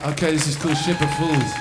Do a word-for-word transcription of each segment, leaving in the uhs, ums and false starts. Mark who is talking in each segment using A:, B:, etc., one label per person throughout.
A: Okay, this is called Ship of Fools.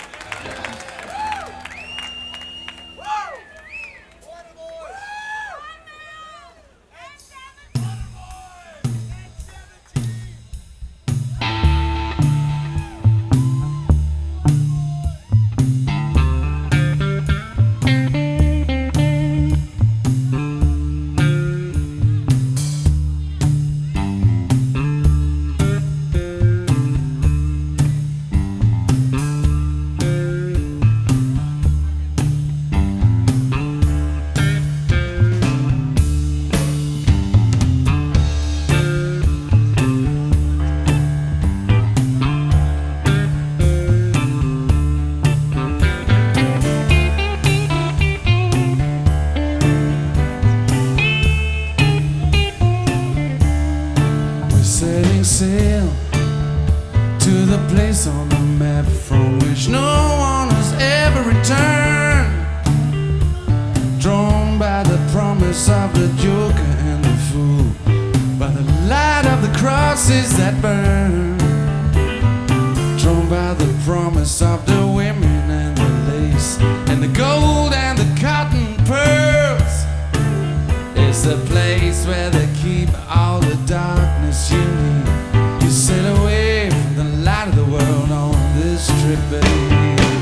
A: Setting sail to the place on the map from which no one has ever returned, drawn by the promise of the joker and the fool, by the light of the crosses that burn, drawn by the promise of the women and the lace and the gold and the cotton pearls. It's the place where they keep all the darkness you need. You sail away from the light of the world on this trip, baby.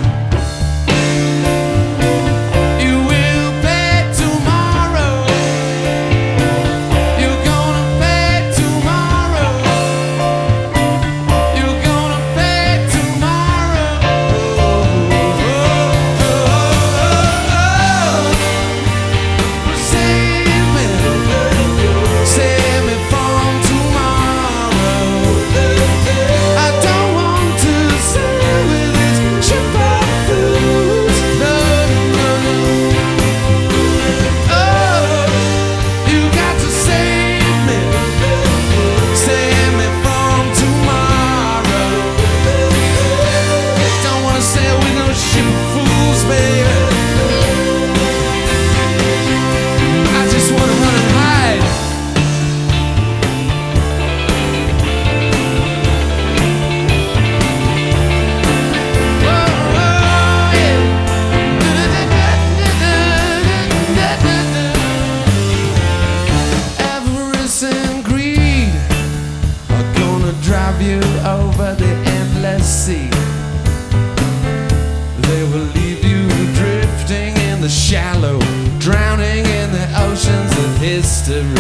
A: You over the endless sea. They will leave you drifting in the shallow, drowning in the oceans of history.